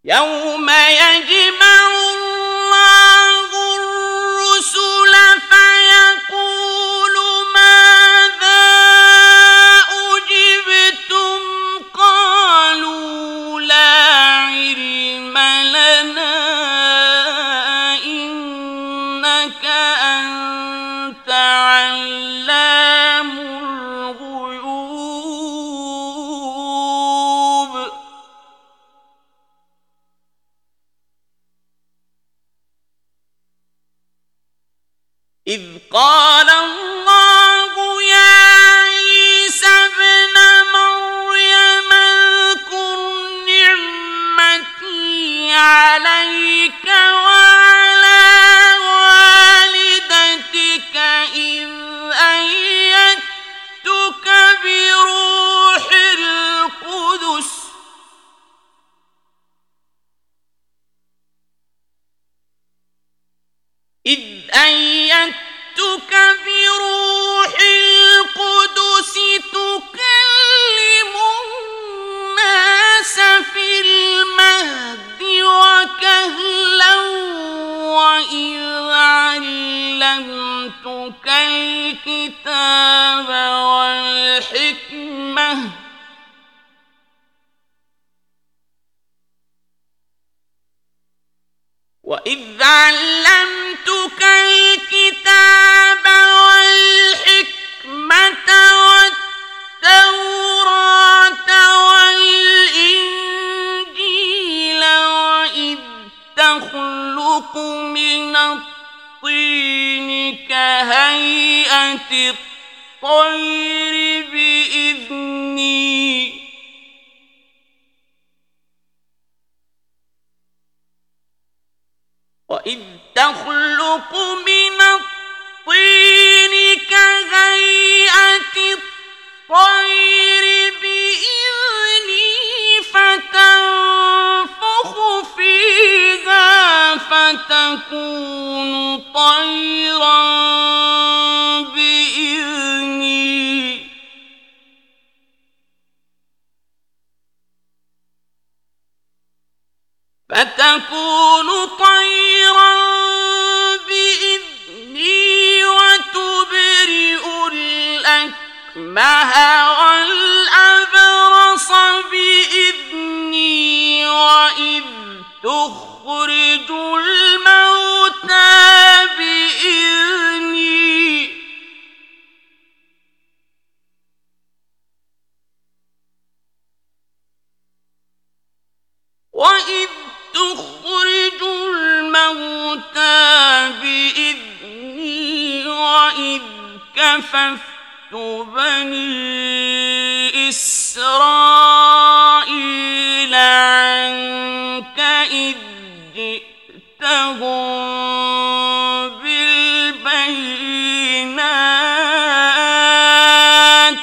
يوم يجمع الله الرسل فيقول ماذا أجبتم قالوا لا علم لنا إنك أنت علام الغيوب إذ قال الله يا عيسى ابن مريم اذكر نعمتي عليك وعلى والدتك إذ أيدتك بروح القدس تكلم الناس في المهد وكهلا وإذ علمتك الكتاب والحكمة والتوراة والإنجيل وإذ تخلق من الطين كهيئة الطير بإذني فتنفخ فيها فتكون طيرا بإذني وتبرئ الأكمه والأبرص بإذني وإذ تخرج الموتى بإذني وإذ كففت بني إسرائيل عنك إذ جئتهم بالبينات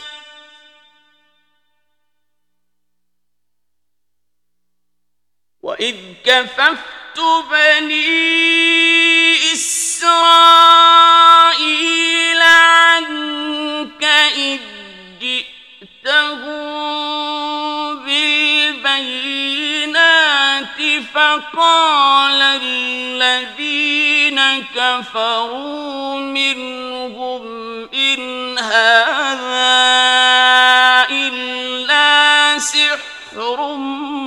فقال الذين كفروا منهم إن هذا إلا سحر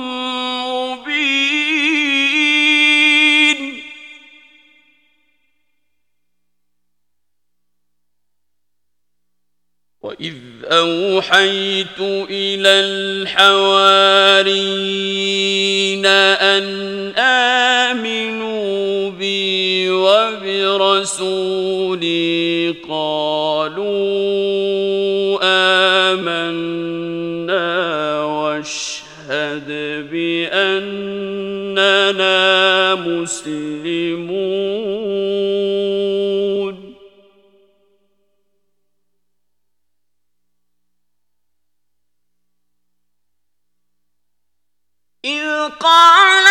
مبين وإذ أوحيت إلى الحواريين أن آمنوا بي وبرسولي قالوا آمنا واشهد بأننا مسلمون إذ قال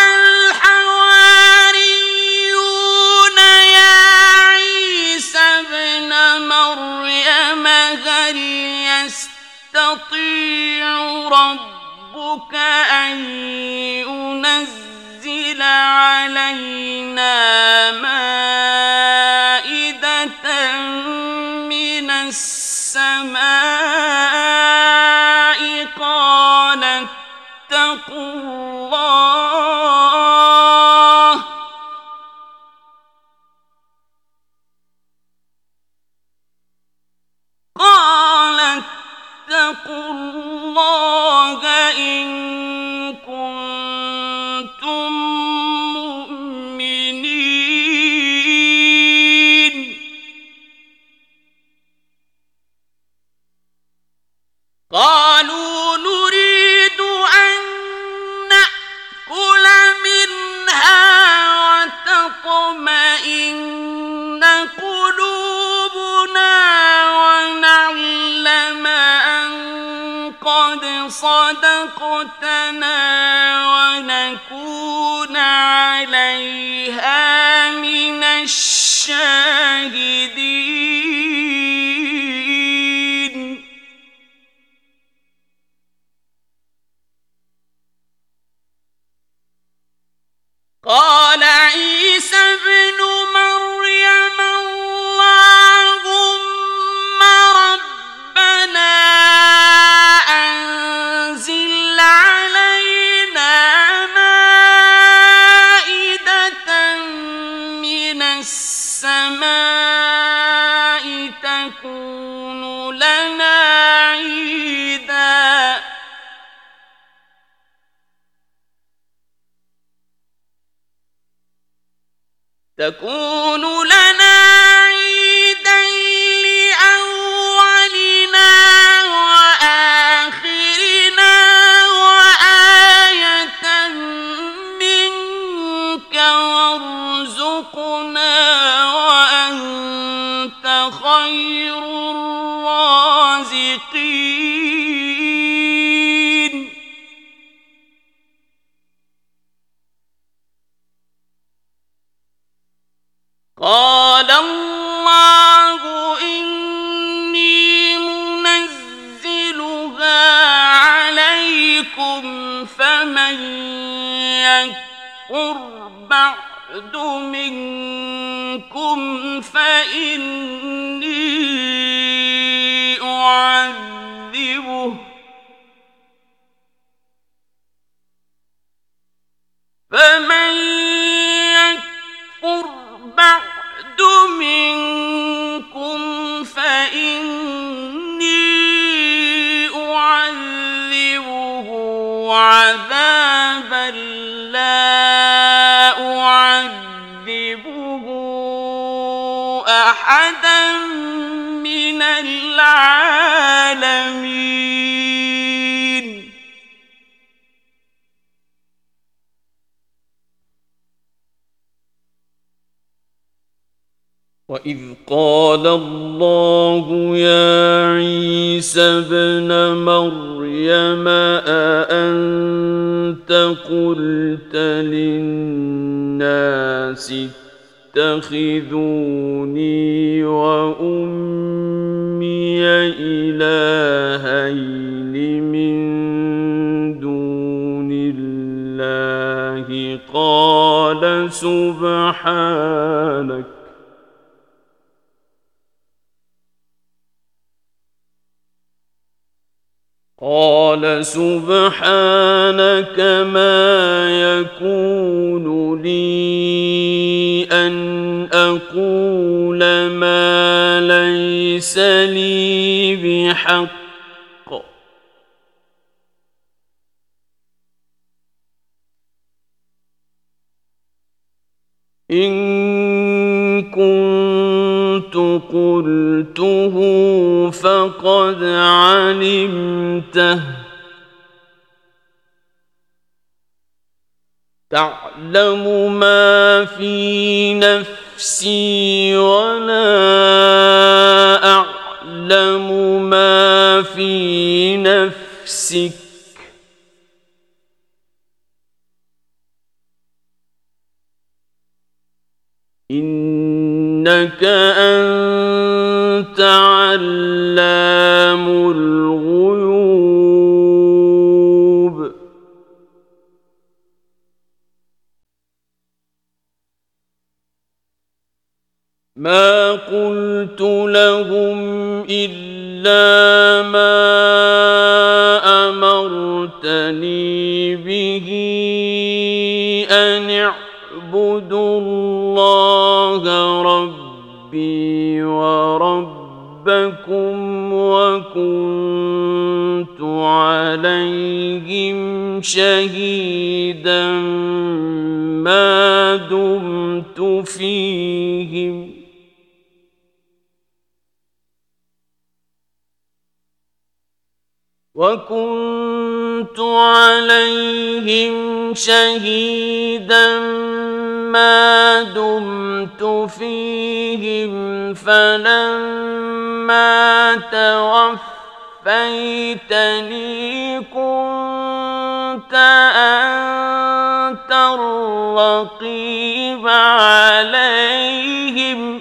الحواريون يا عيسى ابن مريم هل يستطيع ربك أن ينزل ينزل علينا مائدة من السماء قال اتقوا الله إن كنتم مؤمنين قالوا نريد أن نأكل منها وتطمئن قلوبنا ونعلم أن قد صدقتنا ونكون عليها من الشاهدين قال عيسى ابن مريم اللهم ربنا أنزل علينا مائدة من السماء تكون لنا عيداً لأولنا وآخرنا وآية منك وارزقنا وأنت خير الرازقين قال الله إني منزلها عليكم فمن يكفر بعد منكم فإني أعذبه بعد منكم فإني أعذبه عذابا لا أعذبه أحدا من العالمين وإذ قال الله يا عيسى ابن مريم أأنت قلت للناس اتخذوني وأمي إلهين من دون الله قال سبحانك ما يكون لي أن أقول ما ليس لي بحق إن كنت قلته فقد علمته تعلم ما في نفسي ولا أعلم ما في نفسك إنك أنت علام الغيوب ما قلت لهم إلا ما أمرتني به أن اعبدوا الله ربي وربكم وكنت عليهم شهيدا ما دمت فيهم فلما توفيتني كنت أنت الرقيب عليهم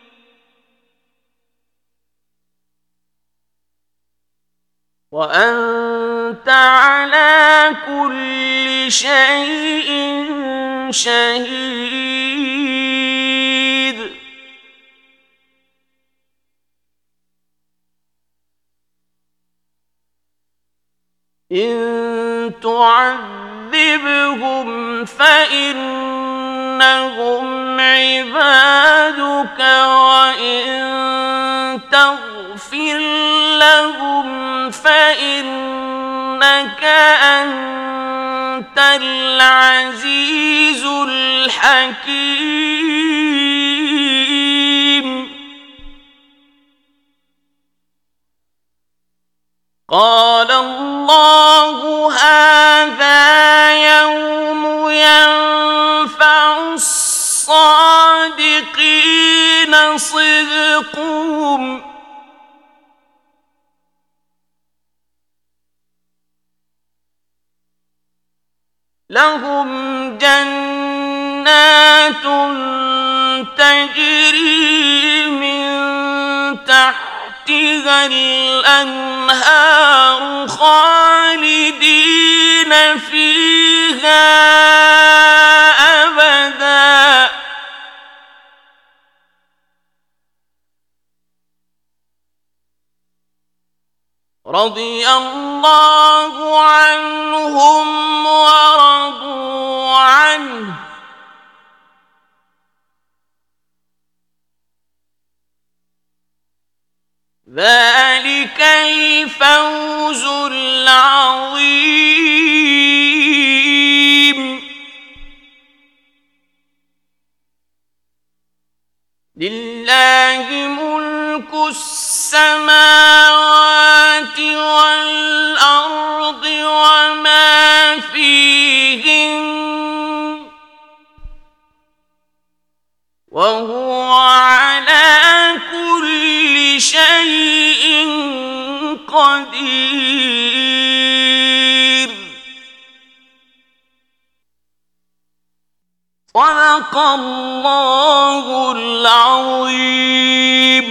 وأنت على كل شيء شهيد إن تعذبهم فإنهم عبادك وإن تغفر لهم فإنك أنت العزيز الحكيم قال الله هذا يوم ينفع الصادقين صدقهم لهم جنات تجري من تحتها الأنهار خالدين فيها أبدا رضي الله عنهم ورضوا عنه ذلك الفوز العظيم لله ملك السماوات والأرض وما فيهن وهو على كل شيء قدير صدق الله العظيم